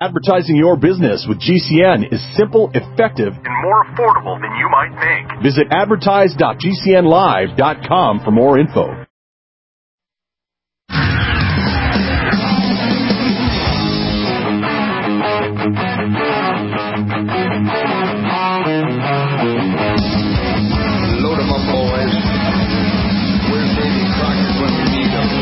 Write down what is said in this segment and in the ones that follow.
Advertising your business with GCN is simple, effective, and more affordable than you might think. Visit advertise.gcnlive.com for more info. Load 'em up, boys. Where's Davy Crockett when we need him?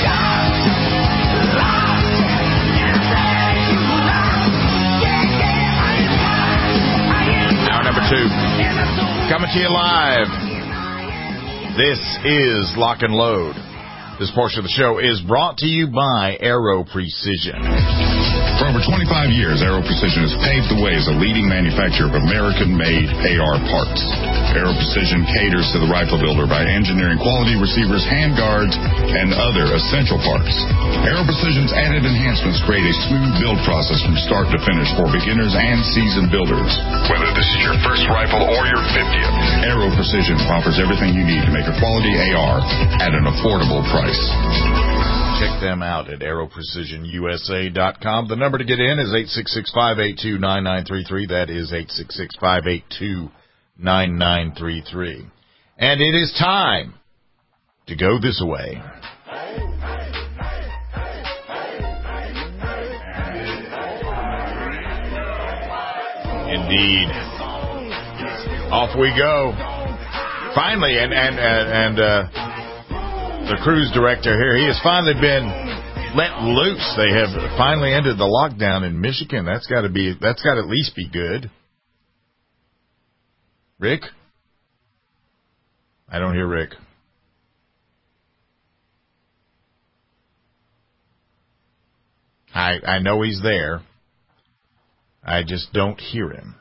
Hour number 2. Coming to you live. This is Lock and Load. This portion of the show is brought to you by Aero Precision. For over 25 years, Aero Precision has paved the way as a leading manufacturer of American-made AR parts. Aero Precision caters to the rifle builder by engineering quality receivers, handguards, and other essential parts. Aero Precision's added enhancements create a smooth build process from start to finish for beginners and seasoned builders. Whether this is your first rifle or your 50th, Aero Precision offers everything you need to make a quality AR at an affordable price. Check them out at aeroprecisionusa.com. The number to get in is 866-582-9933. That is 866-582-9933. And it is time to go this way. Indeed. Off we go. Finally, and the cruise director here, he has finally been let loose. They have finally ended the lockdown in Michigan. That's got to at least be good. Rick? I don't hear Rick. I know he's there. I just don't hear him.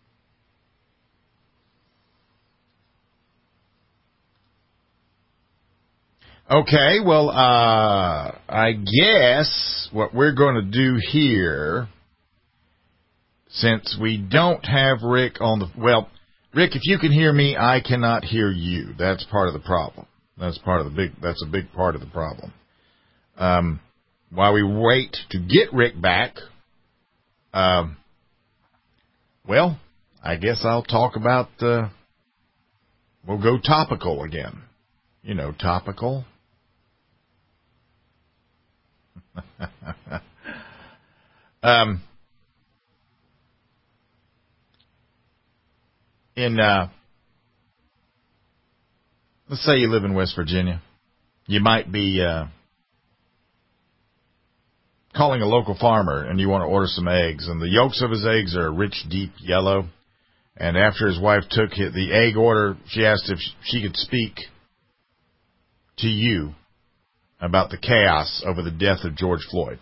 Okay, well, I guess what we're going to do here, since we don't have Rick on the... Well, Rick, if you can hear me, I cannot hear you. That's part of the problem. That's a big part of the problem. While we wait to get Rick back, well, I guess I'll talk about... we'll go topical again. You know, topical. Let's say you live in West Virginia. You might be calling a local farmer and you want to order some eggs, and the yolks of his eggs are a rich, deep yellow. And after his wife took the egg order, she asked if she could speak to you about the chaos over the death of George Floyd.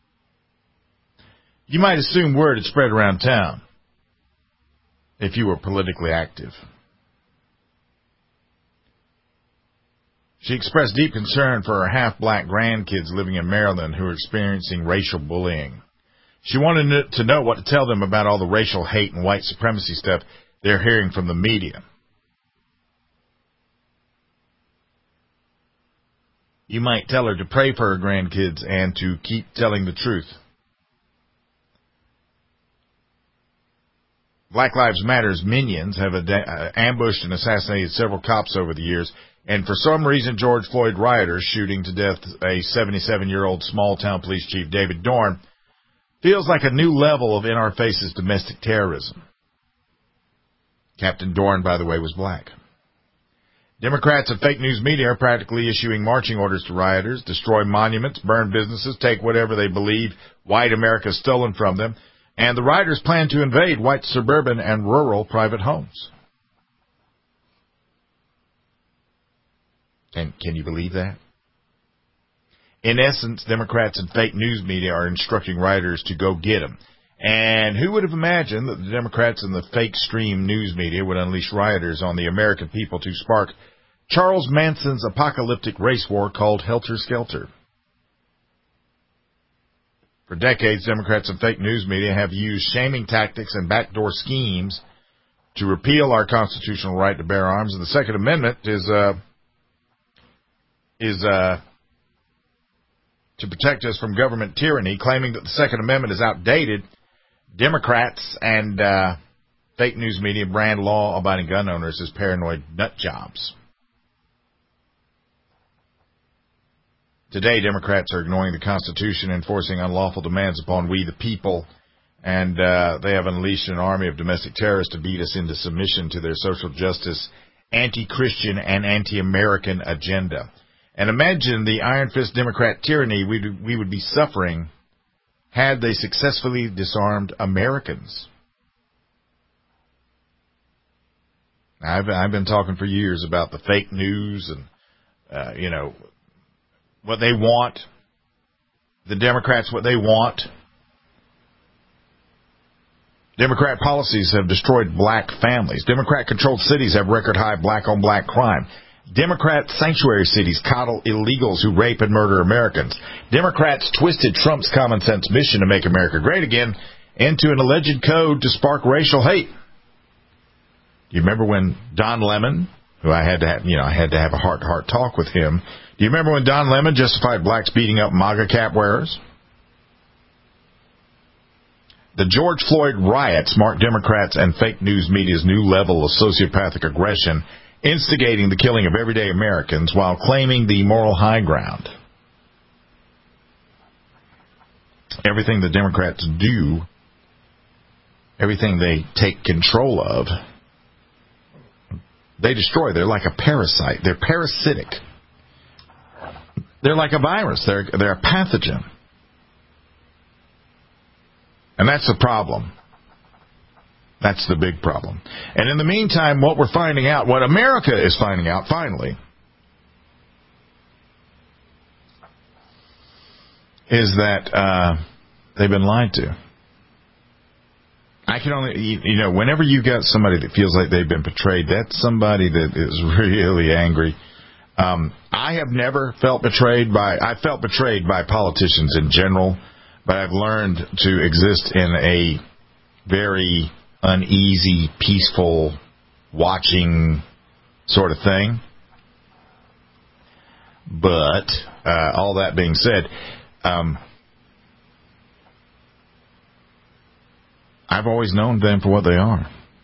You might assume word had spread around town if you were politically active. She expressed deep concern for her half-black grandkids living in Maryland who are experiencing racial bullying. She wanted to know what to tell them about all the racial hate and white supremacy stuff they're hearing from the media. You might tell her to pray for her grandkids and to keep telling the truth. Black Lives Matter's minions have ambushed and assassinated several cops over the years, and for some reason George Floyd rioters shooting to death a 77-year-old small-town police chief, David Dorn, feels like a new level of in-our-faces domestic terrorism. Captain Dorn, by the way, was black. Democrats and fake news media are practically issuing marching orders to rioters, destroy monuments, burn businesses, take whatever they believe white America has stolen from them, and the rioters plan to invade white suburban and rural private homes. Can you believe that? In essence, Democrats and fake news media are instructing rioters to go get them. And who would have imagined that the Democrats and the fake stream news media would unleash rioters on the American people to spark Charles Manson's apocalyptic race war called Helter Skelter? For decades, Democrats and fake news media have used shaming tactics and backdoor schemes to repeal our constitutional right to bear arms. And the Second Amendment is to protect us from government tyranny, claiming that the Second Amendment is outdated. Democrats and fake news media brand law-abiding gun owners as paranoid nut jobs. Today, Democrats are ignoring the Constitution, enforcing unlawful demands upon we the people, and they have unleashed an army of domestic terrorists to beat us into submission to their social justice, anti-Christian, and anti-American agenda. And imagine the iron fist Democrat tyranny we would be suffering had they successfully disarmed Americans. I've been talking for years about the fake news and, what they want. The Democrats, what they want. Democrat policies have destroyed black families. Democrat-controlled cities have record-high black-on-black crime. Democrat sanctuary cities coddle illegals who rape and murder Americans. Democrats twisted Trump's common-sense mission to make America great again into an alleged code to spark racial hate. Do you remember when Don Lemon, who I had to have a heart-to-heart talk with him. Do you remember when Don Lemon justified blacks beating up MAGA cap wearers? The George Floyd riots marked Democrats and fake news media's new level of sociopathic aggression, instigating the killing of everyday Americans while claiming the moral high ground. Everything the Democrats do, everything they take control of, they destroy. They're like a parasite. They're parasitic. They're like a virus. They're a pathogen. And that's the problem. That's the big problem. And in the meantime, what we're finding out, what America is finding out finally, is that they've been lied to. I can only, whenever you got somebody that feels like they've been betrayed, that's somebody that is really angry. I have never felt betrayed I felt betrayed by politicians in general, but I've learned to exist in a very uneasy, peaceful, watching sort of thing. But all that being said, I've always known them for what they are.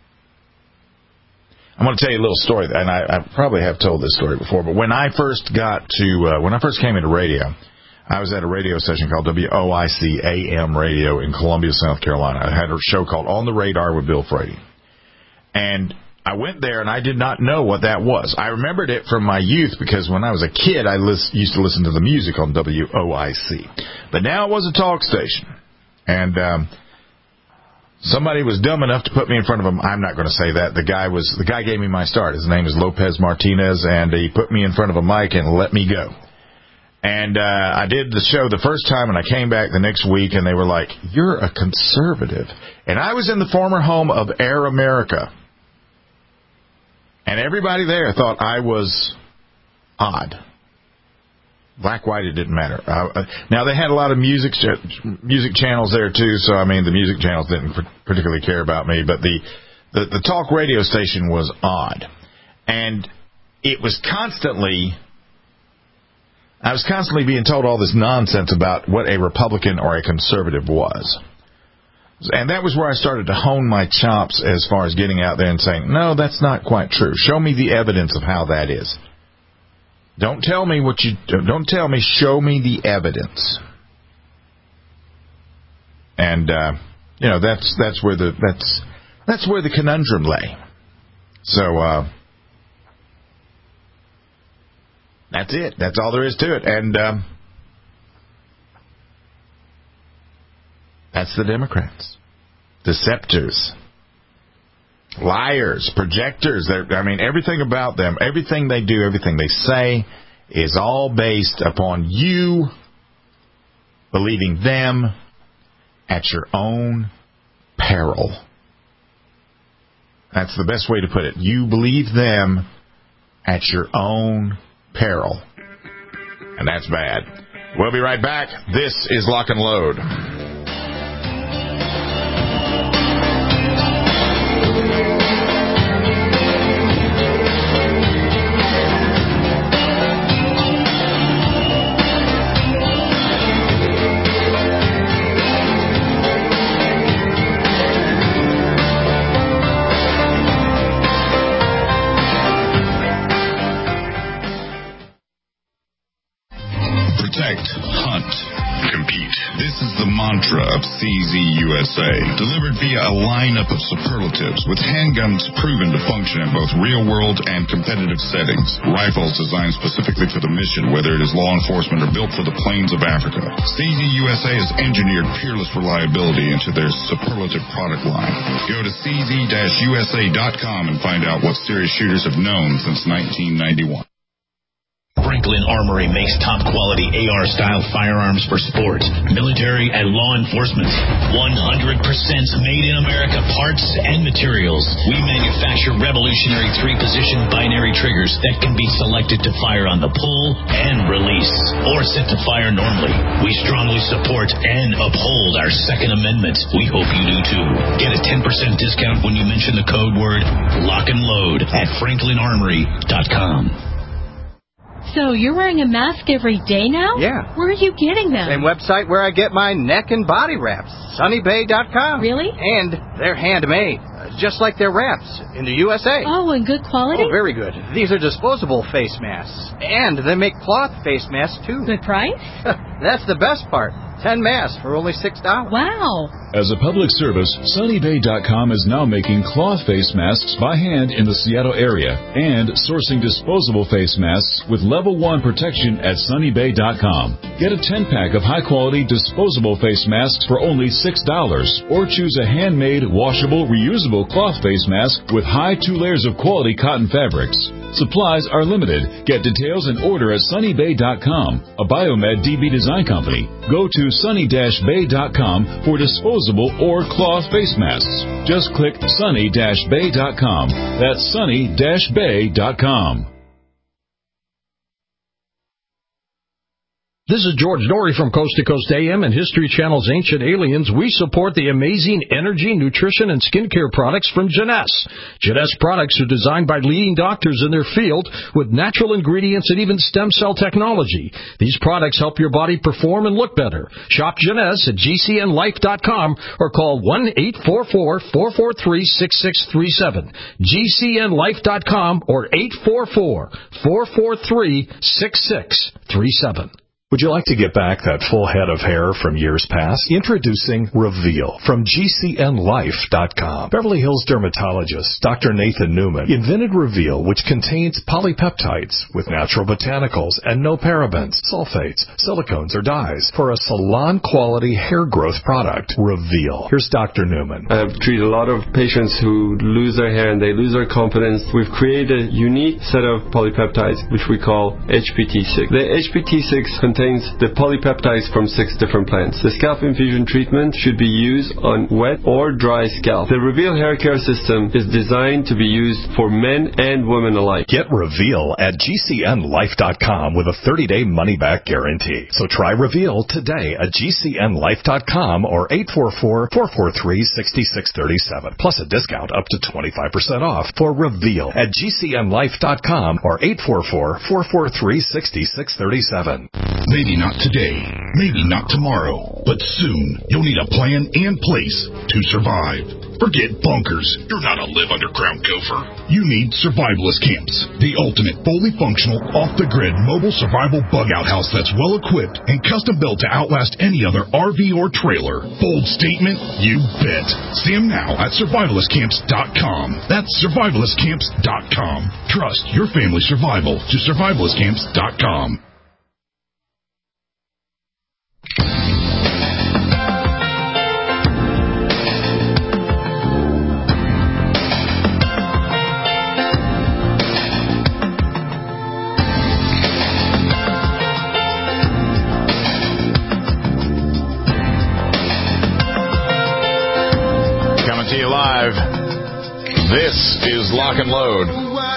I'm going to tell you a little story, and I probably have told this story before, but when I first came into radio, I was at a radio station called WOIC AM Radio in Columbia, South Carolina. I had a show called On the Radar with Bill Frady. And I went there, and I did not know what that was. I remembered it from my youth because when I was a kid, I used to listen to the music on WOIC. But now it was a talk station. And somebody was dumb enough to put me in front of him. I'm not going to say that. The guy gave me my start. His name is Lopez Martinez, and he put me in front of a mic and let me go. And I did the show the first time, and I came back the next week, and they were like, "You're a conservative." And I was in the former home of Air America. And everybody there thought I was odd. Black, white, it didn't matter. Now, they had a lot of music channels there, too, so, the music channels didn't particularly care about me, but the talk radio station was odd. And it was I was constantly being told all this nonsense about what a Republican or a conservative was. And that was where I started to hone my chops as far as getting out there and saying, no, that's not quite true. Show me the evidence of how that is. Don't tell me, show me the evidence. And that's where the conundrum lay. So that's it. That's all there is to it. And that's the Democrats. Deceptors. Liars, projectors. Everything about them, everything they do, everything they say is all based upon you believing them at your own peril. That's the best way to put it. You believe them at your own peril. And that's bad. We'll be right back. This is Lock and Load. CZ USA. Delivered via a lineup of superlatives with handguns proven to function in both real-world and competitive settings. Rifles designed specifically for the mission, whether it is law enforcement or built for the plains of Africa. CZ USA has engineered peerless reliability into their superlative product line. Go to cz-usa.com and find out what serious shooters have known since 1991. Franklin Armory makes top-quality AR-style firearms for sport, military, and law enforcement. 100% made-in-America parts and materials. We manufacture revolutionary 3-position binary triggers that can be selected to fire on the pull and release, or set to fire normally. We strongly support and uphold our Second Amendment. We hope you do, too. Get a 10% discount when you mention the code word Lock and Load at FranklinArmory.com. So you're wearing a mask every day now? Yeah. Where are you getting them? Same website where I get my neck and body wraps. SunnyBay.com. Really? And they're handmade, just like their wraps in the USA. Oh, and good quality? Oh, very good. These are disposable face masks. And they make cloth face masks, too. Good price? That's the best part. 10 masks for only $6. Wow. As a public service, SunnyBay.com is now making cloth face masks by hand in the Seattle area and sourcing disposable face masks with level 1 protection at SunnyBay.com. Get a 10-pack of high-quality disposable face masks for only $6 or choose a handmade, washable, reusable cloth face mask with high 2 layers of quality cotton fabrics. Supplies are limited. Get details and order at SunnyBay.com, a Biomed DB design company. Go to sunny-bay.com for disposable or cloth face masks. Just click sunny-bay.com. That's sunny-bay.com. This is George Norrie from Coast to Coast AM and History Channel's Ancient Aliens. We support the amazing energy, nutrition, and skincare products from Jeunesse. Jeunesse products are designed by leading doctors in their field with natural ingredients and even stem cell technology. These products help your body perform and look better. Shop Jeunesse at GCNlife.com or call 1-844-443-6637. GCNlife.com or 844-443-6637. Would you like to get back that full head of hair from years past? Introducing Reveal from GCNlife.com. Beverly Hills dermatologist Dr. Nathan Newman invented Reveal, which contains polypeptides with natural botanicals and no parabens, sulfates, silicones, or dyes for a salon-quality hair growth product. Reveal. Here's Dr. Newman. I've treated a lot of patients who lose their hair and they lose their confidence. We've created a unique set of polypeptides, which we call HPT6. The HPT6 contains the polypeptides from 6 different plants. The scalp infusion treatment should be used on wet or dry scalp. The Reveal hair care system is designed to be used for men and women alike. Get Reveal at GCNlife.com with a 30-day money-back guarantee. So try Reveal today at GCNlife.com or 844-443-6637. Plus a discount up to 25% off for Reveal at GCNlife.com or 844-443-6637. Maybe not today, maybe not tomorrow, but soon you'll need a plan in place to survive. Forget bunkers. You're not a live underground gopher. You need survivalist camps, the ultimate fully functional, off-the-grid mobile survival bug-out house that's well-equipped and custom-built to outlast any other RV or trailer. Bold statement? You bet. See them now at survivalistcamps.com. That's survivalistcamps.com. Trust your family's survival to survivalistcamps.com. Coming to you live. This is Lock and Load.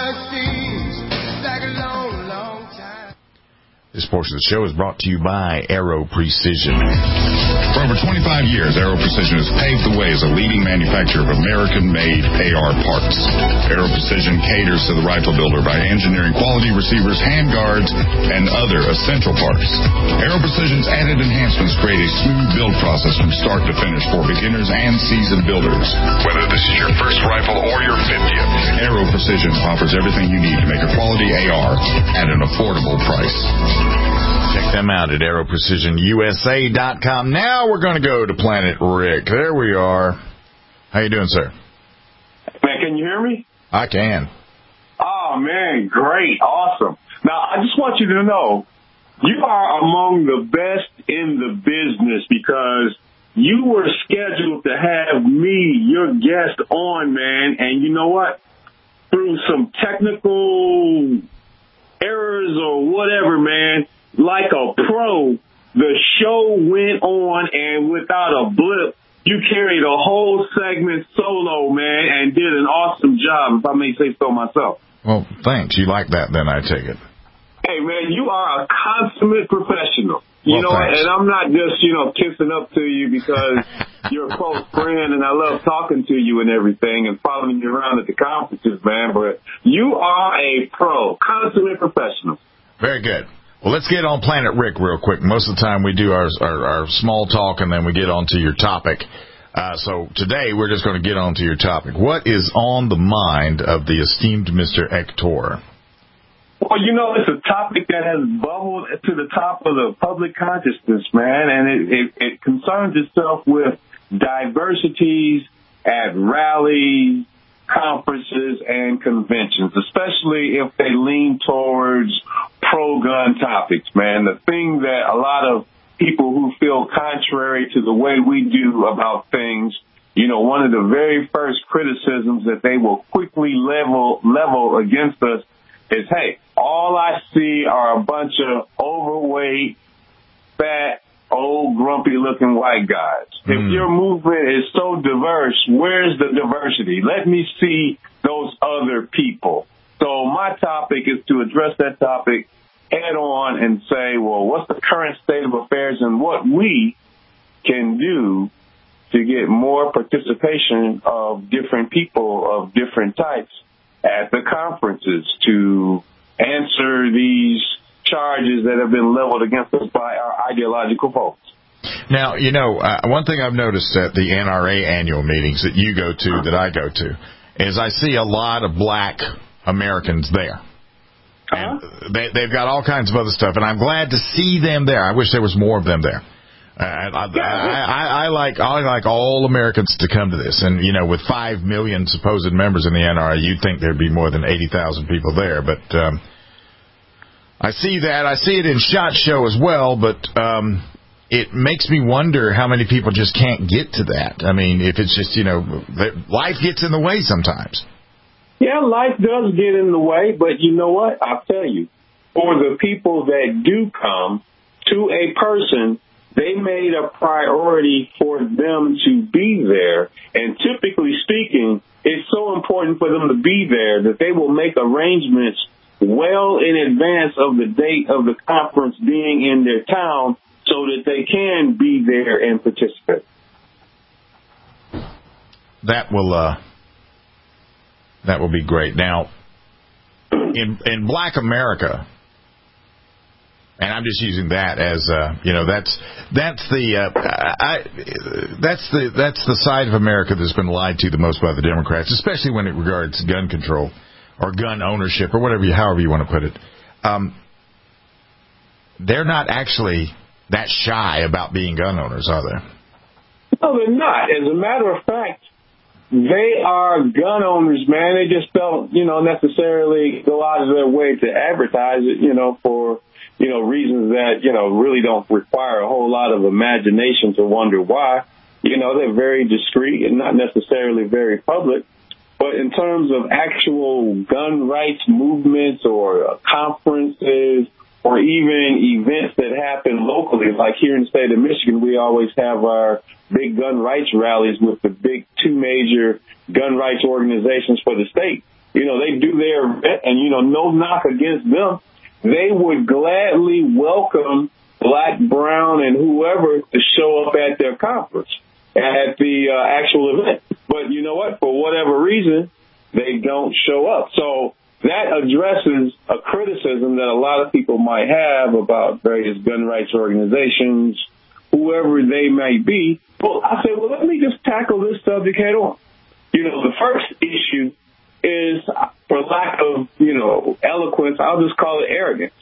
This portion of the show is brought to you by Aero Precision. For over 25 years, Aero Precision has paved the way as a leading manufacturer of American-made AR parts. Aero Precision caters to the rifle builder by engineering quality receivers, handguards, and other essential parts. Aero Precision's added enhancements create a smooth build process from start to finish for beginners and seasoned builders. Whether this is your first rifle or your 50th, Aero Precision offers everything you need to make a quality AR at an affordable price. Check them out at AeroPrecisionUSA.com. Now we're going to go to Planet Rick. There we are. How you doing, sir? Man, can you hear me? I can. Oh, man, great. Awesome. Now, I just want you to know, you are among the best in the business because you were scheduled to have me, your guest, on, man. And you know what? Through some technical errors or whatever, man, like a pro, the show went on, and without a blip, you carried a whole segment solo, man, and did an awesome job, if I may say so myself. Well, thanks. You like that, then, I take it. Hey, man, you are a consummate professional. You know, thanks. and I'm not just, kissing up to you because you're a close friend and I love talking to you and everything and following you around at the conferences, man, but you are a pro, consummate professional. Very good. Well, let's get on Planet Rick real quick. Most of the time we do our small talk and then we get on to your topic. So today we're just going to get on to your topic. What is on the mind of the esteemed Mr. Hector? Well, it's a topic that has bubbled to the top of the public consciousness, man, and it concerns itself with diversities at rallies, conferences, and conventions, especially if they lean towards pro-gun topics, man. The thing that a lot of people who feel contrary to the way we do about things, one of the very first criticisms that they will quickly level against us is, hey, all I see are a bunch of overweight, fat, old, grumpy-looking white guys. If your movement is so diverse, where's the diversity? Let me see those other people. So my topic is to address that topic head on and say, well, what's the current state of affairs and what we can do to get more participation of different people of different types at the conferences to answer these charges that have been leveled against us by our ideological folks. Now, one thing I've noticed at the NRA annual meetings that you go to, that I go to, is I see a lot of black Americans there. And they've got all kinds of other stuff, and I'm glad to see them there. I wish there was more of them there. I like all Americans to come to this, and with 5 million supposed members in the NRA, you'd think there'd be more than 80,000 people there. But I see that. I see it in SHOT Show as well, but it makes me wonder how many people just can't get to that. I mean, if it's just life gets in the way sometimes. Yeah, life does get in the way, but you know what? I'll tell you, for the people that do come to a person, they made a priority for them to be there. And typically speaking, it's so important for them to be there that they will make arrangements well in advance of the date of the conference being in their town so that they can be there and participate. That will be great. Now, in Black America, and I'm just using that as that's the side of America that's been lied to the most by the Democrats, especially when it regards gun control or gun ownership or however you want to put it. They're not actually that shy about being gun owners, are they? No, they're not. As a matter of fact, they are gun owners, man. They just don't, necessarily go out of their way to advertise it, for, reasons that, really don't require a whole lot of imagination to wonder why. They're very discreet and not necessarily very public. But in terms of actual gun rights movements or conferences or even events that happen locally, like here in the state of Michigan, we always have our big gun rights rallies with the big 2 major gun rights organizations for the state. They do their event, and, no knock against them. They would gladly welcome black, brown, and whoever to show up at their conference, at the actual event. But you know what? For whatever reason, they don't show up. So that addresses a criticism that a lot of people might have about various gun rights organizations, whoever they may be. Well, I said, let me just tackle this subject head on. The first issue is, for lack of, eloquence, I'll just call it arrogance.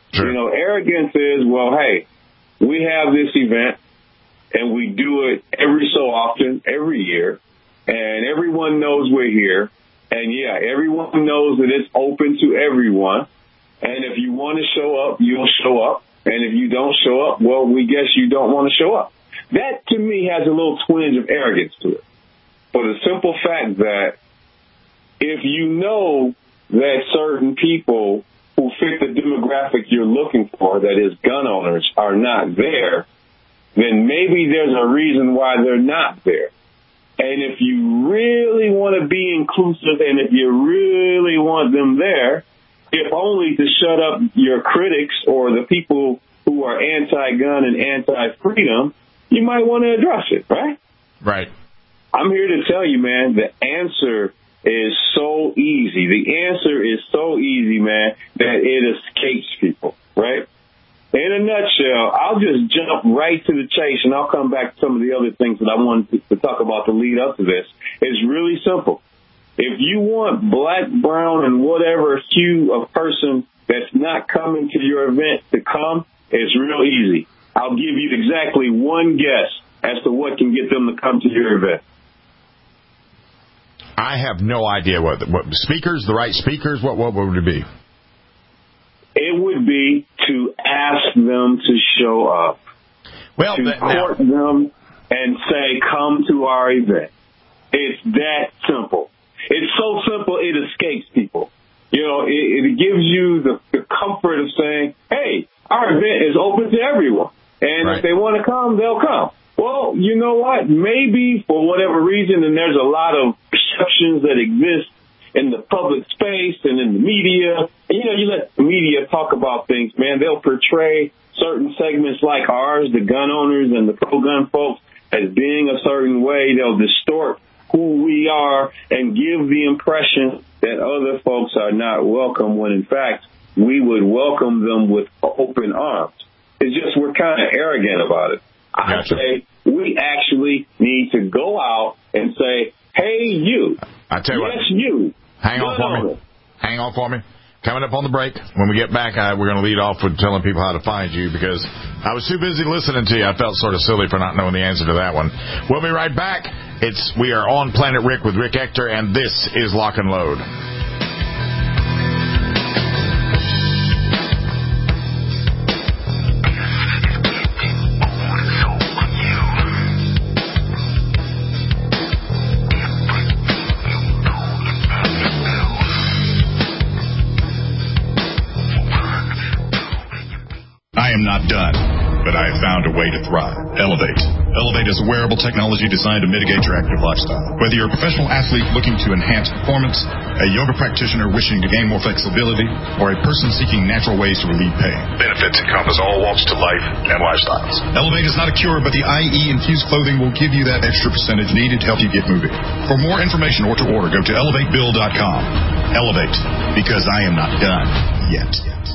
Sure. You know, arrogance is, well, hey, we have this event, and we do it every so often, every year, and everyone knows we're here. And, yeah, everyone knows that it's open to everyone. And if you want to show up, you'll show up. And if you don't show up, well, we guess you don't want to show up. That, to me, has a little twinge of arrogance to it. For the simple fact that if you know that certain people who fit the demographic you're looking for, that is gun owners, are not there, then maybe there's a reason why they're not there. And if you really want to be inclusive and if you really want them there, if only to shut up your critics or the people who are anti-gun and anti-freedom, you might want to address it, right? Right. I'm here to tell you, man, the answer is so easy. The answer is so easy, man, that it escapes people, right? In a nutshell, I'll just jump right to the chase, and I'll come back to some of the other things that I wanted to talk about to lead up to this. It's really simple. If you want black, brown, and whatever hue of person that's not coming to your event to come, it's real easy. I'll give you exactly one guess as to what can get them to come to your event. I have no idea what speakers, the right speakers, what would it be? It would be to ask them to show up. Well, to court them and say, come to our event. It's that simple. It's so simple it escapes people. You know, it gives you the comfort of saying, hey, our event is open to everyone. And if they want to come, they'll come. Well, you know what? Maybe for whatever reason, and there's a lot of perceptions that exist in the public space and in the media. And, you know, you let the media talk about things, man. They'll portray certain segments like ours, the gun owners and the pro-gun folks, as being a certain way. They'll distort who we are and give the impression that other folks are not welcome when, in fact, we would welcome them with open arms. It's just we're kind of arrogant about it. I say we actually need to go out and say, hey, you. I tell you yes, what. You. Hang on for me. Coming up on the break. When we get back, we're going to lead off with telling people how to find you because I was too busy listening to you. I felt sort of silly for not knowing the answer to that one. We'll be right back. We are on Planet Rick with Rick Ector, and this is Lock and Load. I am not done, but I have found a way to thrive. Elevate. Elevate is a wearable technology designed to mitigate your active lifestyle. Whether you're a professional athlete looking to enhance performance, a yoga practitioner wishing to gain more flexibility, or a person seeking natural ways to relieve pain, benefits encompass all walks to life and lifestyles. Elevate is not a cure, but the IE-infused clothing will give you that extra percentage needed to help you get moving. For more information or to order, go to elevatebill.com. Elevate, because I am not done yet.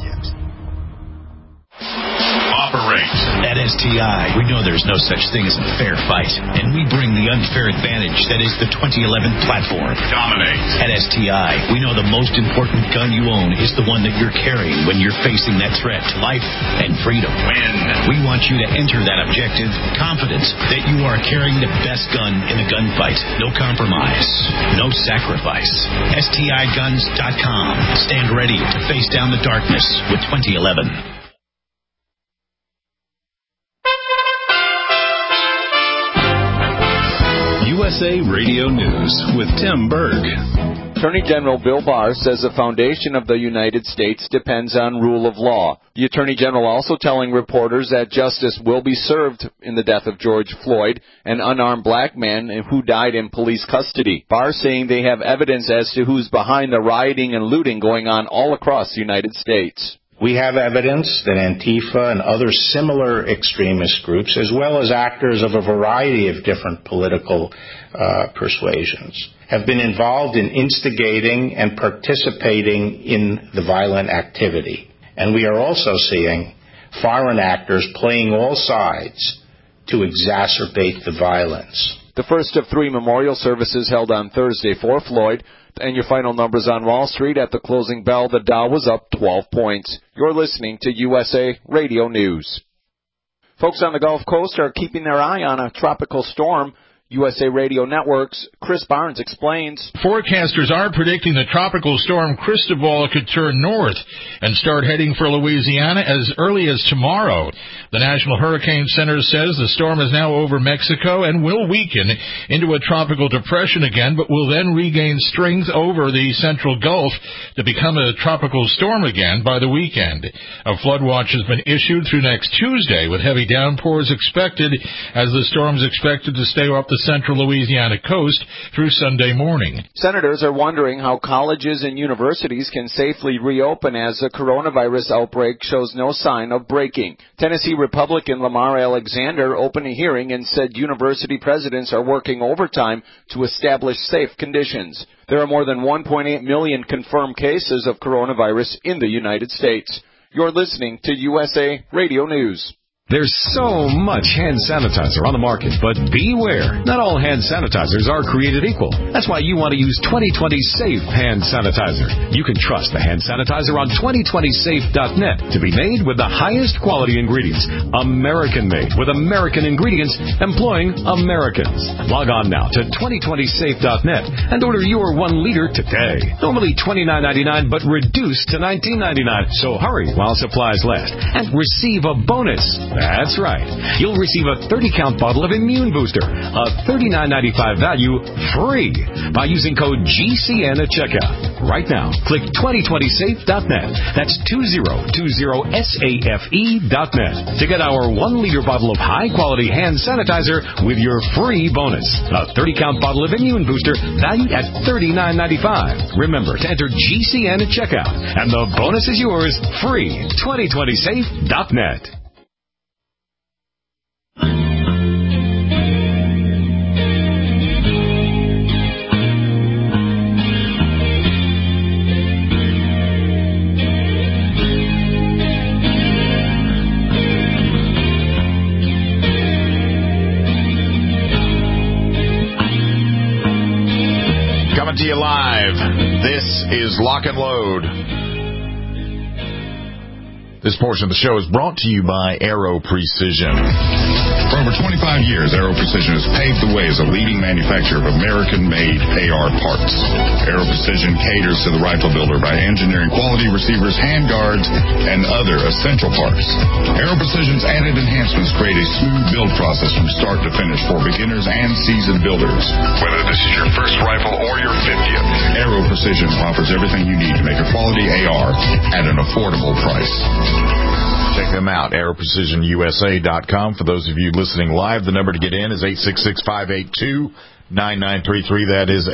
At STI, we know there's no such thing as a fair fight, and we bring the unfair advantage that is the 2011 platform. Dominate. At STI, we know the most important gun you own is the one that you're carrying when you're facing that threat to life and freedom. Win. We want you to enter that objective confident that you are carrying the best gun in a gunfight. No compromise, no sacrifice. STIguns.com. Stand ready to face down the darkness with 2011. USA Radio News with Tim Berg. Attorney General Bill Barr says the foundation of the United States depends on rule of law. The Attorney General also telling reporters that justice will be served in the death of George Floyd, an unarmed black man who died in police custody. Barr saying they have evidence as to who's behind the rioting and looting going on all across the United States. We have evidence that Antifa and other similar extremist groups, as well as actors of a variety of different political persuasions, have been involved in instigating and participating in the violent activity. And we are also seeing foreign actors playing all sides to exacerbate the violence. The first of 3 memorial services held on Thursday for Floyd. And your final numbers on Wall Street at the closing bell, the Dow was up 12 points. You're listening to USA Radio News. Folks on the Gulf Coast are keeping their eye on a tropical storm. USA Radio Network's Chris Barnes explains. Forecasters are predicting the tropical storm Cristobal could turn north and start heading for Louisiana as early as tomorrow. The National Hurricane Center says the storm is now over Mexico and will weaken into a tropical depression again, but will then regain strength over the central Gulf to become a tropical storm again by the weekend. A flood watch has been issued through next Tuesday, with heavy downpours expected as the storm is expected to stay off the central Louisiana coast through Sunday morning. Senators are wondering how colleges and universities can safely reopen as the coronavirus outbreak shows no sign of breaking. Tennessee Republican Lamar Alexander opened a hearing and said university presidents are working overtime to establish safe conditions. There are more than 1.8 million confirmed cases of coronavirus in the United States. You're listening to USA Radio News. There's so much hand sanitizer on the market, but beware. Not all hand sanitizers are created equal. That's why you want to use 2020 Safe Hand Sanitizer. You can trust the hand sanitizer on 2020safe.net to be made with the highest quality ingredients. American-made with American ingredients employing Americans. Log on now to 2020safe.net and order your 1 liter today. Normally $29.99, but reduced to $19.99. So hurry while supplies last and receive a bonus. That's right. You'll receive a 30-count bottle of Immune Booster, a $39.95 value, free by using code GCN at checkout. Right now, click 2020safe.net. That's 2020safe.net to get our 1-liter bottle of high-quality hand sanitizer with your free bonus. A 30-count bottle of Immune Booster valued at $39.95. Remember to enter GCN at checkout, and the bonus is yours free. 2020safe.net. Coming to you live. This is Lock and Load. This portion of the show is brought to you by Aero Precision. For over 25 years, Aero Precision has paved the way as a leading manufacturer of American-made AR parts. Aero Precision caters to the rifle builder by engineering quality receivers, handguards, and other essential parts. Aero Precision's added enhancements create a smooth build process from start to finish for beginners and seasoned builders. Whether this is your first rifle or your 50th, Aero Precision offers everything you need to make a quality AR at an affordable price. Check them out, aeroprecisionusa.com. For those of you listening live, the number to get in is 866-582-9933. That is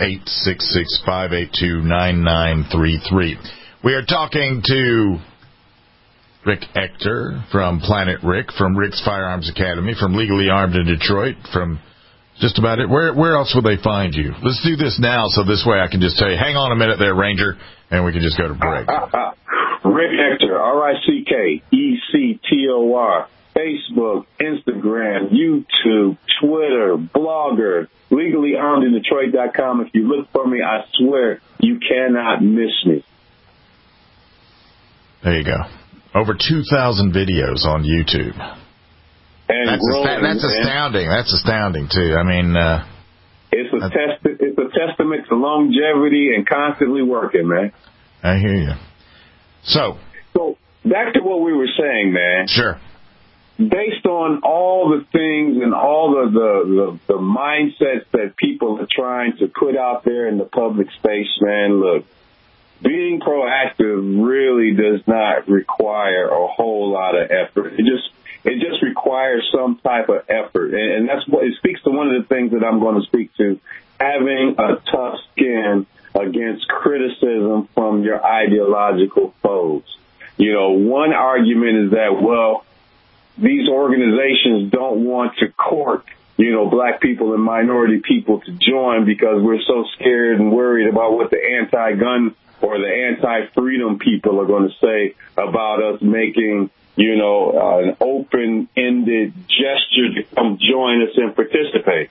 866-582-9933. We are talking to Rick Ector from Planet Rick, from Rick's Firearms Academy, from Legally Armed in Detroit, from just about it. Where else would they find you? Let's do this now, so this way I can just tell you, hang on a minute there, Ranger, and we can just go to break. Rick Ector, RICKECTOR, Facebook, Instagram, YouTube, Twitter, Blogger, LegallyArmedInDetroit.com. If you look for me, I swear you cannot miss me. There you go. Over 2,000 videos on YouTube. And that's astounding. That's astounding too. I mean, it's a testament to longevity and constantly working, man. I hear you. So back to what we were saying, man. Sure. Based on all the things and all the mindsets that people are trying to put out there in the public space, man, look, being proactive really does not require a whole lot of effort. It just requires some type of effort. And that's what it speaks to. One of the things that I'm going to speak to, having a tough skin against criticism from your ideological foes. You know, one argument is that, well, these organizations don't want to court, black people and minority people to join because we're so scared and worried about what the anti-gun or the anti-freedom people are going to say about us making, an open-ended gesture to come join us and participate.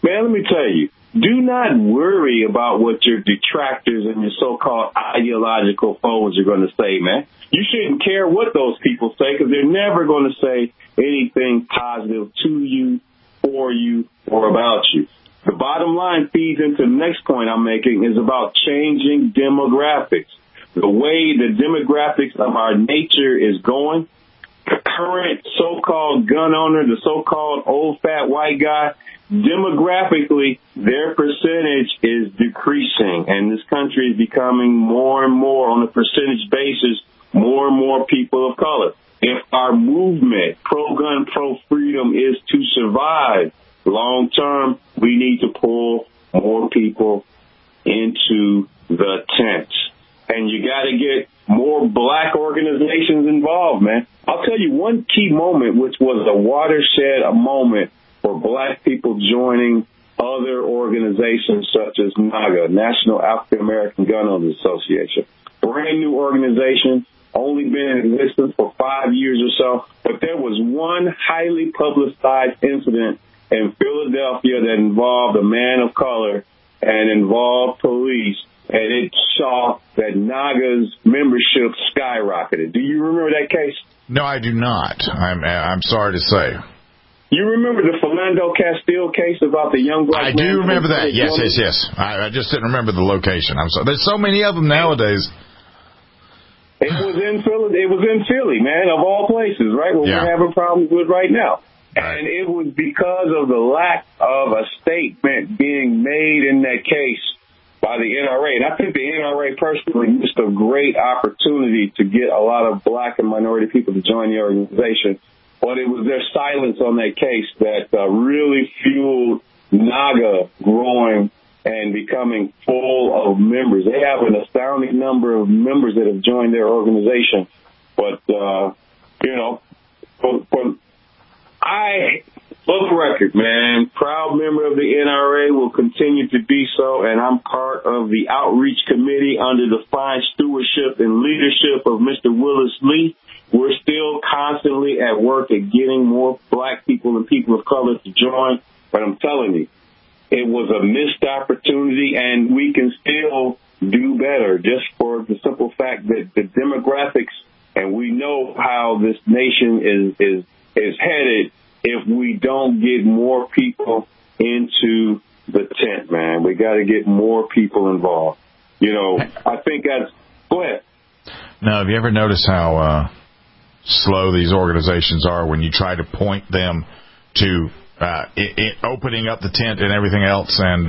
Man, let me tell you, do not worry about what your detractors and your so-called ideological foes are going to say, man. You shouldn't care what those people say because they're never going to say anything positive to you, for you, or about you. The bottom line feeds into the next point I'm making is about changing demographics. The way the demographics of our nature is going, the current so-called gun owner, the so-called old fat white guy, demographically, their percentage is decreasing, and this country is becoming more and more, on a percentage basis, more and more people of color. If our movement, pro-gun, pro-freedom, is to survive long-term, we need to pull more people into the tent. And you got to get more black organizations involved, man. I'll tell you one key moment, which was a watershed moment for black people joining other organizations such as NAGA, National African American Gun Owners Association. Brand new organization, only been in existence for 5 years or so, but there was one highly publicized incident in Philadelphia that involved a man of color and involved police, and it saw that NAGA's membership skyrocketed. Do you remember that case? No, I do not. I'm sorry to say. You remember the Philando Castile case about the young black man? I do remember that. Yes. I just didn't remember the location. I'm sorry. There's so many of them nowadays. It was in Philly, man, of all places, right? What we're having problems with right now. Right. And it was because of the lack of a statement being made in that case by the NRA. And I think the NRA personally missed a great opportunity to get a lot of black and minority people to join the organization. But it was their silence on that case that really fueled NAGA growing and becoming full of members. They have an astounding number of members that have joined their organization. But, for the record, man, proud member of the NRA, will continue to be so, and I'm part of the outreach committee under the fine stewardship and leadership of Mr. Willis Lee. We're still constantly at work at getting more black people and people of color to join, but I'm telling you, it was a missed opportunity, and we can still do better just for the simple fact that the demographics, and we know how this nation is headed if we don't get more people into the tent, man. We got to get more people involved. I think that's... Go ahead. Now, have you ever noticed how slow these organizations are when you try to point them to opening up the tent and everything else? And,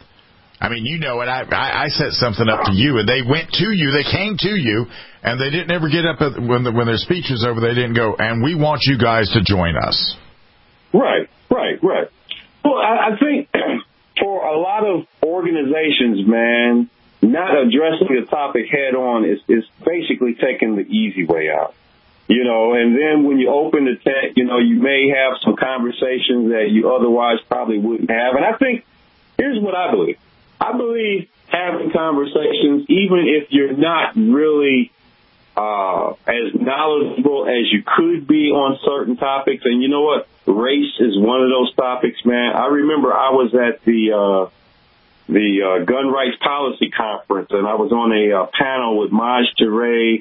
I set something up to you, and they went to you, they came to you, and they didn't ever get up when their speech was over, they didn't go, and we want you guys to join us. Right. Well, I think for a lot of organizations, man, not addressing the topic head on is basically taking the easy way out. And then when you open the tent, you may have some conversations that you otherwise probably wouldn't have. And I think, here's what I believe. I believe having conversations, even if you're not really as knowledgeable as you could be on certain topics. And you know what? Race is one of those topics, man. I remember I was at the Gun Rights Policy Conference, and I was on a panel with Maj Touré,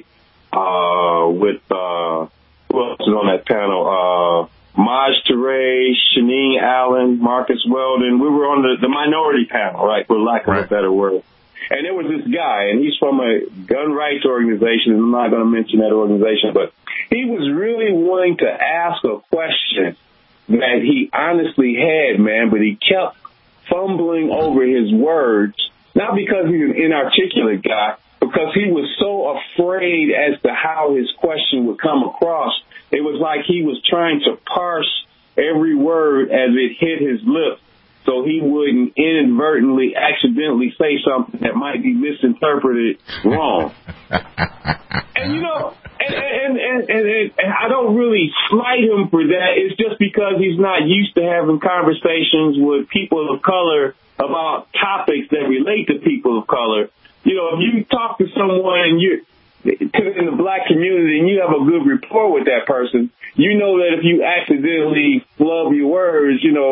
who else is on that panel? Maj Touré, Shaneen Allen, Marcus Weldon. We were on the minority panel, right, for lack of a better word. And there was this guy, and he's from a gun rights organization, and I'm not going to mention that organization, but he was really willing to ask a question that he honestly had, man, but he kept fumbling over his words, not because he's an inarticulate guy, because he was so afraid as to how his question would come across. It was like he was trying to parse every word as it hit his lips so he wouldn't inadvertently, accidentally say something that might be misinterpreted wrong. And, and I don't really slight him for that. It's just because he's not used to having conversations with people of color about topics that relate to people of color. If you talk to someone and you're in the black community and you have a good rapport with that person, you know that if you accidentally flub your words,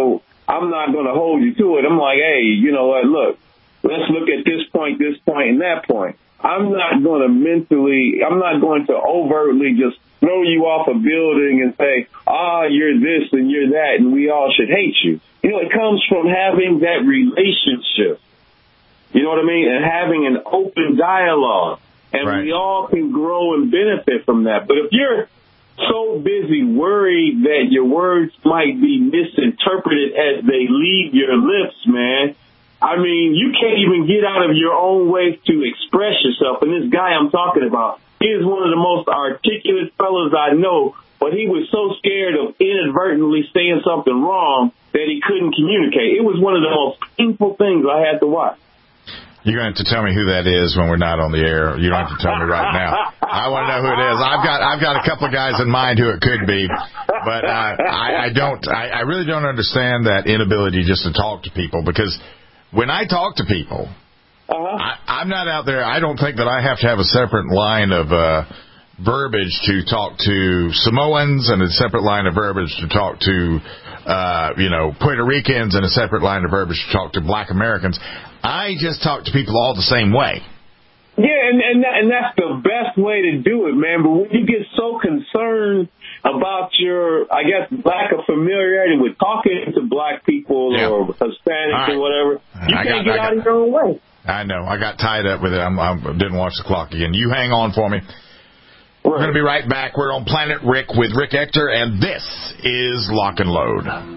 I'm not going to hold you to it. I'm like, hey, you know what? Look, let's look at this point, and that point. I'm not going to overtly just throw you off a building and say, you're this and you're that, and we all should hate you. You know, it comes from having that relationship. You know what I mean? And having an open dialogue. And we all can grow and benefit from that. But if you're so busy worried that your words might be misinterpreted as they leave your lips, man, I mean, you can't even get out of your own way to express yourself. And this guy I'm talking about, he is one of the most articulate fellas I know, but he was so scared of inadvertently saying something wrong that he couldn't communicate. It was one of the most painful things I had to watch. You're going to have to tell me who that is when we're not on the air. You don't have to tell me right now. I want to know who it is. I've got a couple of guys in mind who it could be, but I really don't understand that inability just to talk to people, because when I talk to people, I'm not out there. I don't think that I have to have a separate line of verbiage to talk to Samoans and a separate line of verbiage to talk to Puerto Ricans and a separate line of verbiage to talk to Black Americans. I just talk to people all the same way. Yeah, and that's the best way to do it, man. But when you get so concerned about your, I guess, lack of familiarity with talking to Black people or Hispanics or whatever, you can't get out of your own way. I know. I got tied up with it. I didn't watch the clock again. You hang on for me. We're going to be right back. We're on Planet Rick with Rick Ector, and this is Lock and Load.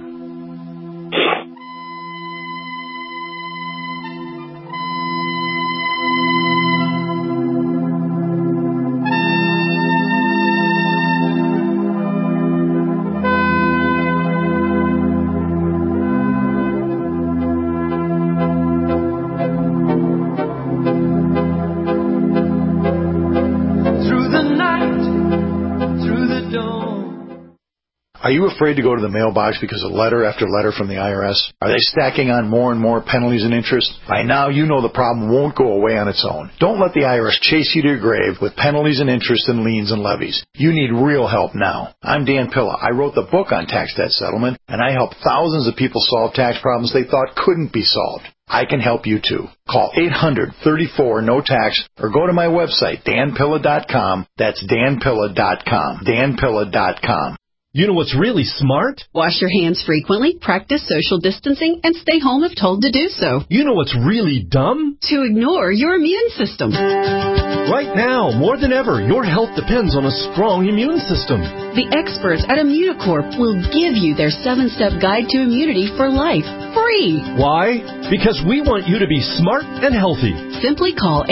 Are you afraid to go to the mailbox because of letter after letter from the IRS? Are they stacking on more and more penalties and interest? By now, you know the problem won't go away on its own. Don't let the IRS chase you to your grave with penalties and interest and liens and levies. You need real help now. I'm Dan Pilla. I wrote the book on tax debt settlement, and I help thousands of people solve tax problems they thought couldn't be solved. I can help you too. Call 800-34-NO-TAX or go to my website, danpilla.com. That's danpilla.com. danpilla.com. You know what's really smart? Wash your hands frequently, practice social distancing, and stay home if told to do so. You know what's really dumb? To ignore your immune system. Right now, more than ever, your health depends on a strong immune system. The experts at Immunocorp will give you their 7-step guide to immunity for life, free. Why? Because we want you to be smart and healthy. Simply call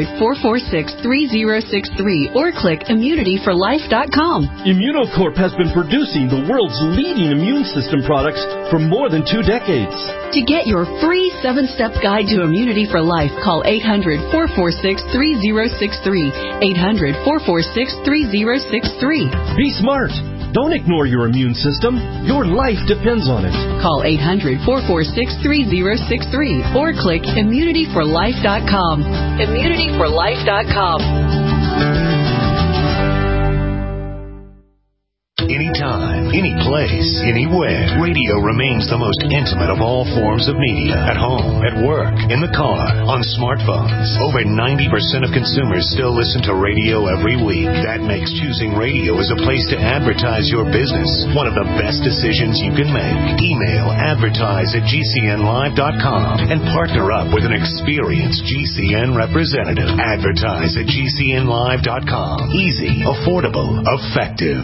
800-446-3063 or click immunityforlife.com. Immunocorp has been producing the world's leading immune system products for more than 2 decades. To get your free 7-step guide to immunity for life, call 800-446-3063. 800-446-3063. Be smart. Don't ignore your immune system. Your life depends on it. Call 800-446-3063 or click immunityforlife.com. Immunityforlife.com. Anytime, any place, anywhere, radio remains the most intimate of all forms of media. At home, at work, in the car, on smartphones. Over 90% of consumers still listen to radio every week. That makes choosing radio as a place to advertise your business one of the best decisions you can make. Email advertise@gcnlive.com and partner up with an experienced GCN representative. Advertise@gcnlive.com. Easy, affordable, effective.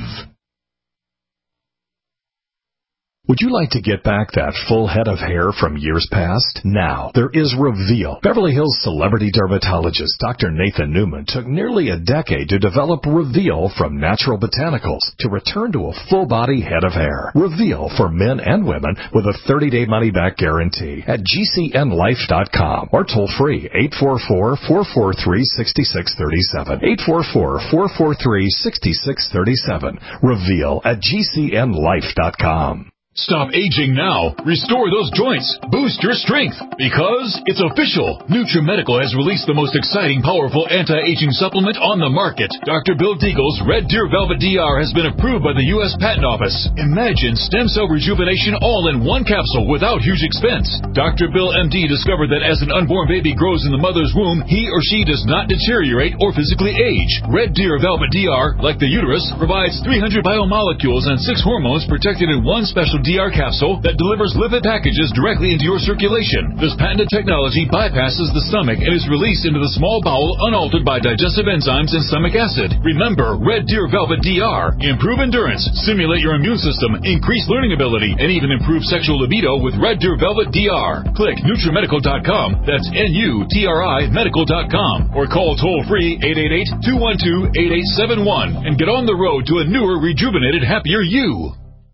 Would you like to get back that full head of hair from years past? Now, there is Reveal. Beverly Hills celebrity dermatologist Dr. Nathan Newman took nearly a decade to develop Reveal from natural botanicals to return to a full-body head of hair. Reveal for men and women with a 30-day money-back guarantee at GCNlife.com or toll-free 844-443-6637. 844-443-6637. Reveal at GCNlife.com. Stop aging now. Restore those joints. Boost your strength. Because it's official. NutriMedical has released the most exciting, powerful anti-aging supplement on the market. Dr. Bill Deagle's Red Deer Velvet DR has been approved by the U.S. Patent Office. Imagine stem cell rejuvenation all in one capsule without huge expense. Dr. Bill MD discovered that as an unborn baby grows in the mother's womb, he or she does not deteriorate or physically age. Red Deer Velvet DR, like the uterus, provides 300 biomolecules and 6 hormones protected in one special DR capsule that delivers lipid packages directly into your circulation. This patented technology bypasses the stomach and is released into the small bowel unaltered by digestive enzymes and stomach acid. Remember, Red Deer Velvet DR. Improve endurance, stimulate your immune system, increase learning ability, and even improve sexual libido with Red Deer Velvet DR. Click NutriMedical.com. That's NUTRI Medical.com. Or call toll-free 888-212-8871 and get on the road to a newer, rejuvenated, happier you.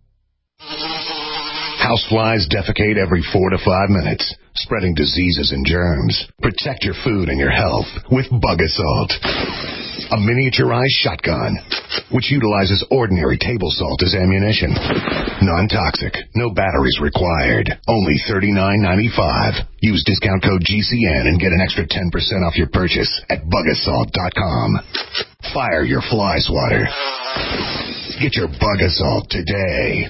Houseflies defecate every 4 to 5 minutes, spreading diseases and germs. Protect your food and your health with Bug Assault, a miniaturized shotgun which utilizes ordinary table salt as ammunition. Non-toxic, no batteries required. Only $39.95. Use discount code GCN and get an extra 10% off your purchase at bugassault.com. Fire your fly swatter. Get your Bug Assault today.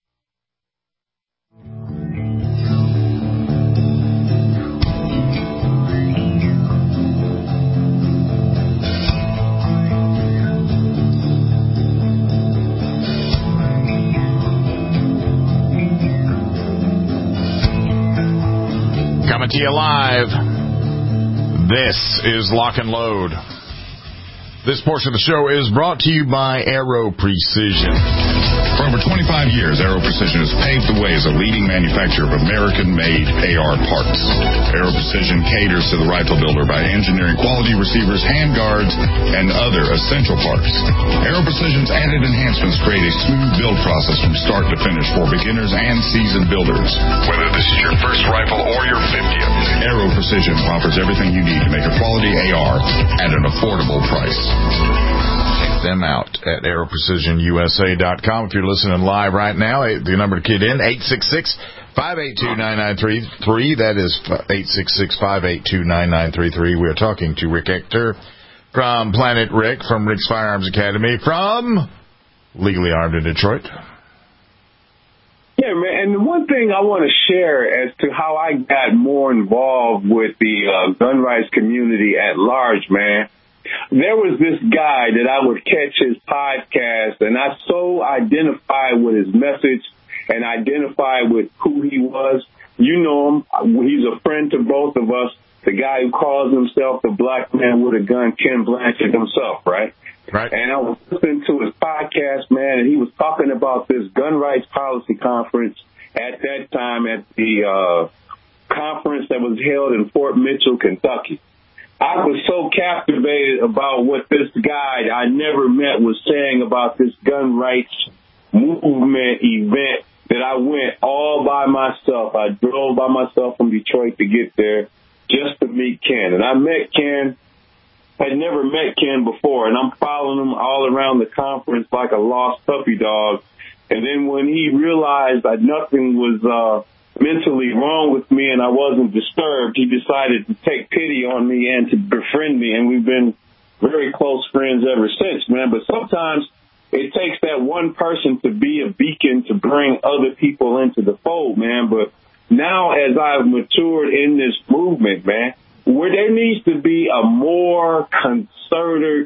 Coming to you live. This is Lock and Load. This portion of the show is brought to you by Aero Precision. For over 25 years, Aero Precision has paved the way as a leading manufacturer of American-made AR parts. Aero Precision caters to the rifle builder by engineering quality receivers, handguards, and other essential parts. Aero Precision's added enhancements create a smooth build process from start to finish for beginners and seasoned builders. Whether this is your first rifle or your 50th, Aero Precision offers everything you need to make a quality AR at an affordable price. Check them out at AeroPrecisionUSA.com. If you're listening live right now, the number to kid in, 866-582-9933. That is 866-582-9933. We're talking to Rick Ector from Planet Rick, from Rick's Firearms Academy, from Legally Armed in Detroit. Yeah, man, and one thing I want to share as to how I got more involved with the gun rights community at large, man. There was this guy that I would catch his podcast, and I so identified with his message and identified with who he was. You know him. He's a friend to both of us. The guy who calls himself the black man with a gun, Ken Blanchard himself, right? Right. And I was listening to his podcast, man, and he was talking about this gun rights policy conference at that time at the conference that was held in Fort Mitchell, Kentucky. I was so captivated about what this guy I never met was saying about this gun rights movement event that I went all by myself. I drove by myself from Detroit to get there just to meet Ken. And I met Ken. I'd never met Ken before, and I'm following him all around the conference like a lost puppy dog. And then when he realized that nothing was mentally wrong with me and I wasn't disturbed, he decided to take pity on me and to befriend me, and we've been very close friends ever since, man. But sometimes it takes that one person to be a beacon to bring other people into the fold, man. But now as I've matured in this movement, man, where there needs to be a more concerted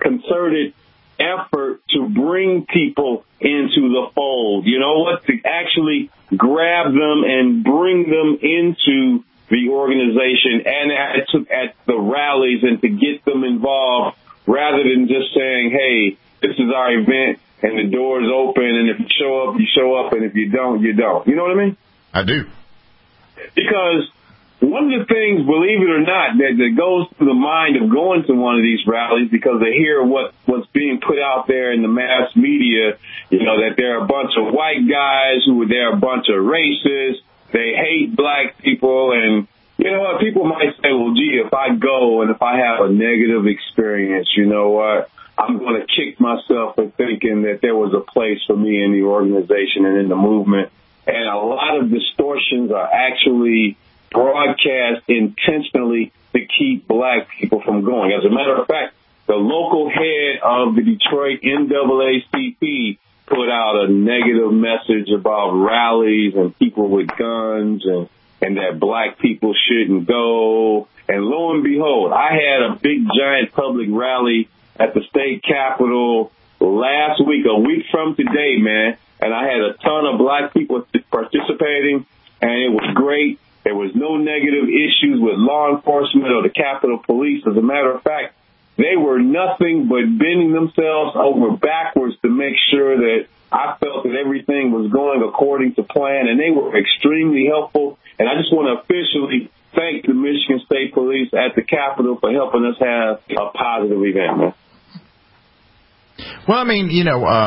effort to bring people into the fold, you know what, to actually grab them and bring them into the organization and at the rallies and to get them involved rather than just saying, hey, this is our event and the door's open and if you show up, you show up, and if you don't, you don't. You know what I mean? I do. Because one of the things, believe it or not, that goes through the mind of going to one of these rallies, because they hear what's being put out there in the mass media, you know, that there are a bunch of white guys who are there, a bunch of racists, they hate black people, and you know what, people might say, well, gee, if I go and if I have a negative experience, you know what, I'm going to kick myself for thinking that there was a place for me in the organization and in the movement. and a lot of distortions are actually broadcast intentionally to keep black people from going. As a matter of fact, the local head of the Detroit NAACP put out a negative message about rallies and people with guns and that black people shouldn't go. And lo and behold, I had a big giant public rally at the state capitol last week, a week from today, man. And I had a ton of black people participating, and it was great. There was no negative issues with law enforcement or the Capitol Police. As a matter of fact, they were nothing but bending themselves over backwards to make sure that I felt that everything was going according to plan, and they were extremely helpful. And I just want to officially thank the Michigan State Police at the Capitol for helping us have a positive event, man. Well, I mean,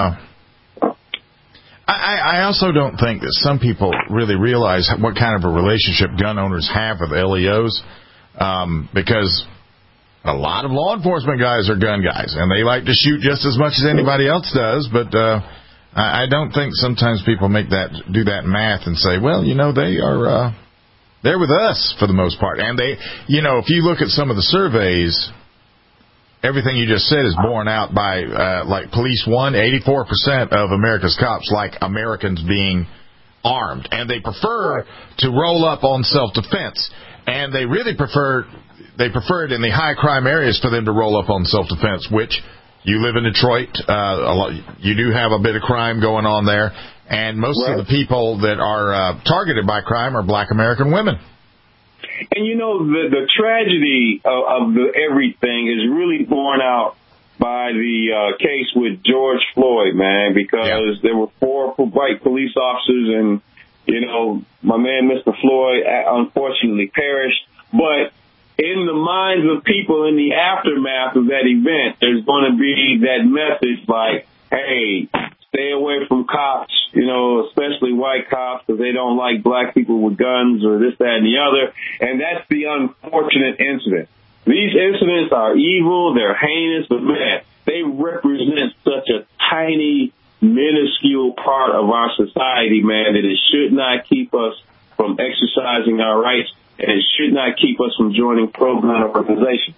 I also don't think that some people really realize what kind of a relationship gun owners have with LEOs, because a lot of law enforcement guys are gun guys, and they like to shoot just as much as anybody else does. But I don't think sometimes people do that math and say, well, they're with us for the most part. And they, if you look at some of the surveys, everything you just said is borne out by, like Police One, 84% of America's cops like Americans being armed. And they prefer to roll up on self-defense. And they really prefer it in the high crime areas for them to roll up on self-defense, which you live in Detroit. You do have a bit of crime going on there. And most of the people that are targeted by crime are black American women. And the tragedy of everything is really borne out by the case with George Floyd, man, because there were 4 white police officers, and my man Mr. Floyd unfortunately perished. But in the minds of people in the aftermath of that event, there's going to be that message like, hey, stay away from cops, especially white cops, because they don't like black people with guns or this, that, and the other. And that's the unfortunate incident. These incidents are evil, they're heinous, but man, they represent such a tiny, minuscule part of our society, man, that it should not keep us from exercising our rights, and it should not keep us from joining pro-gun organizations.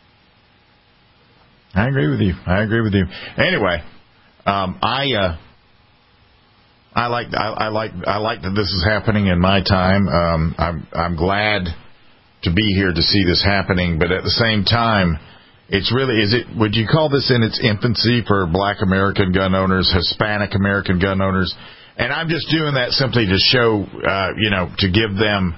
I agree with you. Anyway, I like that this is happening in my time. I'm glad to be here to see this happening, but at the same time, would you call this in its infancy for black American gun owners, Hispanic American gun owners? And I'm just doing that simply to show, to give them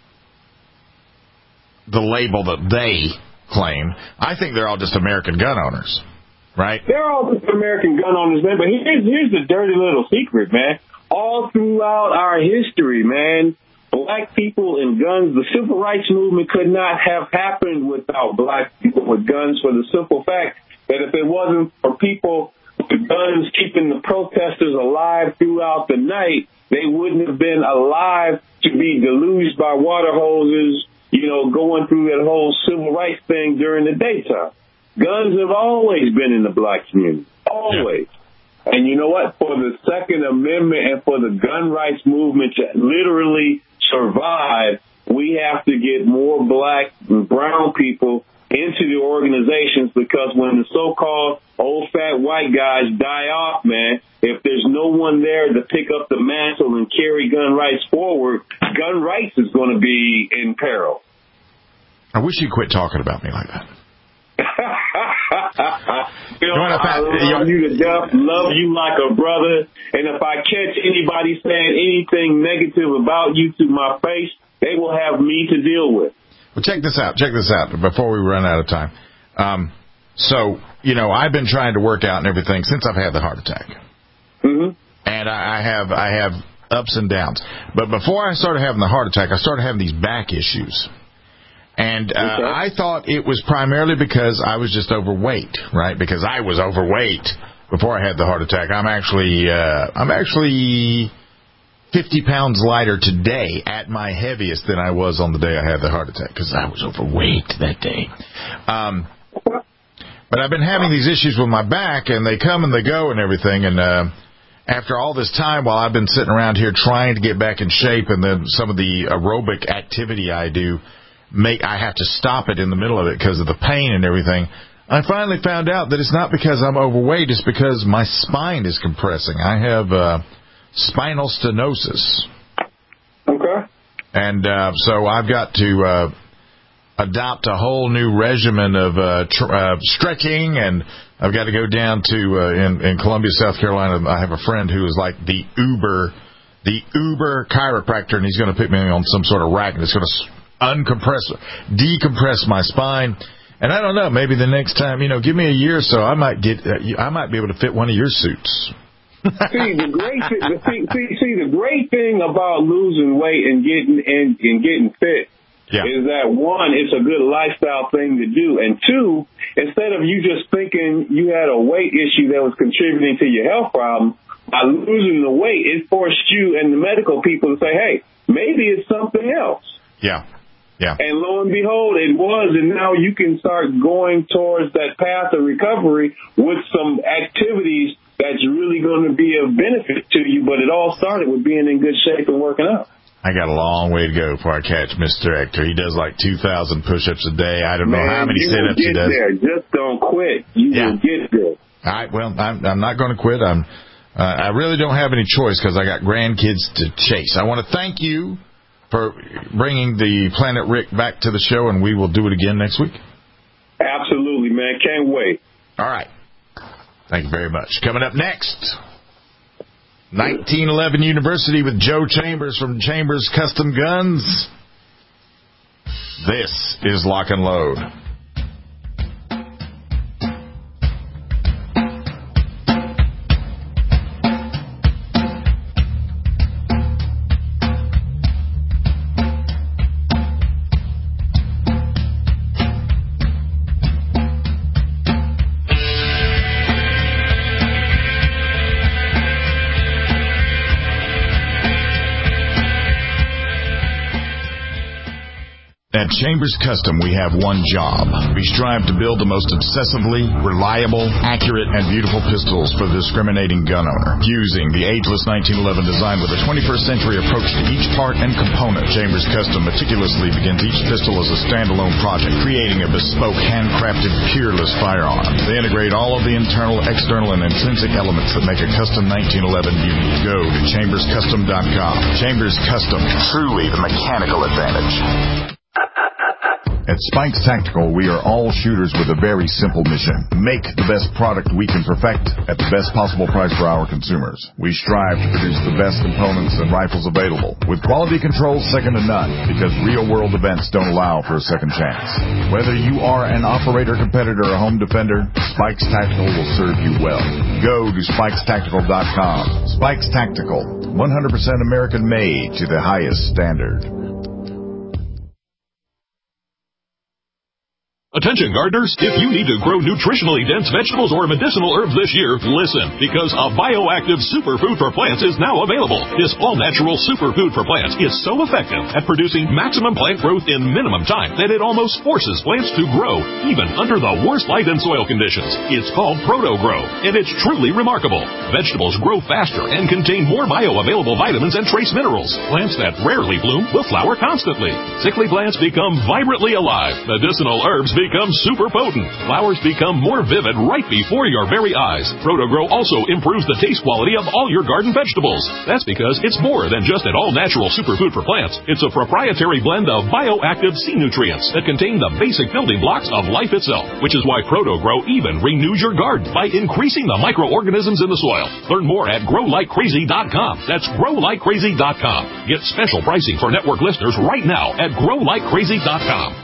the label that they claim. I think they're all just American gun owners, right? They're all just American gun owners, man. But here's the dirty little secret, man. All throughout our history, man, black people and guns, the civil rights movement could not have happened without black people with guns, for the simple fact that if it wasn't for people with guns keeping the protesters alive throughout the night, they wouldn't have been alive to be deluged by water hoses, going through that whole civil rights thing during the daytime. Guns have always been in the black community. Always. Yeah. And you know what? For the Second Amendment and for the gun rights movement to literally survive, we have to get more black and brown people into the organizations, because when the so-called old fat white guys die off, man, if there's no one there to pick up the mantle and carry gun rights forward, gun rights is going to be in peril. I wish you'd quit talking about me like that. I love you to death, love you like a brother, and if I catch anybody saying anything negative about you to my face, they will have me to deal with. Well, check this out before we run out of time. So, I've been trying to work out and everything since I've had the heart attack. Mm-hmm. And I have ups and downs. But before I started having the heart attack, I started having these back issues. And I thought it was primarily because I was just overweight, right? Because I was overweight before I had the heart attack. I'm actually 50 pounds lighter today at my heaviest than I was on the day I had the heart attack, because I was overweight that day. But I've been having these issues with my back, and they come and they go and everything. And after all this time while I've been sitting around here trying to get back in shape, and then some of the aerobic activity I do, I have to stop it in the middle of it because of the pain and everything. I finally found out that it's not because I'm overweight, it's because my spine is compressing. I have spinal stenosis. Okay. And so I've got to adopt a whole new regimen of stretching, and I've got to go down to in Columbia, South Carolina. I have a friend who is like the Uber chiropractor, and he's going to put me on some sort of rack, and it's going to decompress my spine. And I don't know, maybe the next time, give me a year or so, I might be able to fit one of your suits. The great thing about losing weight and getting fit is that, one, it's a good lifestyle thing to do, and two, instead of you just thinking you had a weight issue that was contributing to your health problem, by losing the weight, it forced you and the medical people to say, hey, maybe it's something else. Yeah. Yeah. And lo and behold, it was, and now you can start going towards that path of recovery with some activities that's really going to be of benefit to you, but it all started with being in good shape and working out. I got a long way to go before I catch Mr. Ector. He does like 2,000 push-ups a day. I don't know how many sit-ups he does. There. Just don't quit. You will get there. All right, well, I'm not going to quit. I really don't have any choice because I got grandkids to chase. I want to thank you for bringing the Planet Rick back to the show, and we will do it again next week. Absolutely, man. Can't wait. All right. Thank you very much. Coming up next, 1911 University with Joe Chambers from Chambers Custom Guns. This is Lock and Load. At Chambers Custom, we have one job. We strive to build the most obsessively reliable, accurate, and beautiful pistols for the discriminating gun owner. Using the ageless 1911 design with a 21st century approach to each part and component, Chambers Custom meticulously begins each pistol as a standalone project, creating a bespoke, handcrafted, peerless firearm. They integrate all of the internal, external, and intrinsic elements that make a custom 1911 unique. Go to chamberscustom.com. Chambers Custom, truly the mechanical advantage. At Spikes Tactical, we are all shooters with a very simple mission. Make the best product we can perfect at the best possible price for our consumers. We strive to produce the best components and rifles available, with quality control second to none, because real-world events don't allow for a second chance. Whether you are an operator, competitor, or home defender, Spikes Tactical will serve you well. Go to SpikesTactical.com. Spikes Tactical, 100% American-made to the highest standard. Attention gardeners, if you need to grow nutritionally dense vegetables or medicinal herbs this year, listen, because a bioactive superfood for plants is now available. This all-natural superfood for plants is so effective at producing maximum plant growth in minimum time that it almost forces plants to grow, even under the worst light and soil conditions. It's called Proto-Grow, and it's truly remarkable. Vegetables grow faster and contain more bioavailable vitamins and trace minerals. Plants that rarely bloom will flower constantly. Sickly plants become vibrantly alive. Medicinal herbs become super potent. Flowers become more vivid right before your very eyes. Proto-Grow also improves the taste quality of all your garden vegetables. That's because it's more than just an all-natural superfood for plants. It's a proprietary blend of bioactive sea nutrients that contain the basic building blocks of life itself, which is why Proto-Grow even renews your garden by increasing the microorganisms in the soil. Learn more at growlikecrazy.com. That's growlikecrazy.com. Get special pricing for network listeners right now at growlikecrazy.com.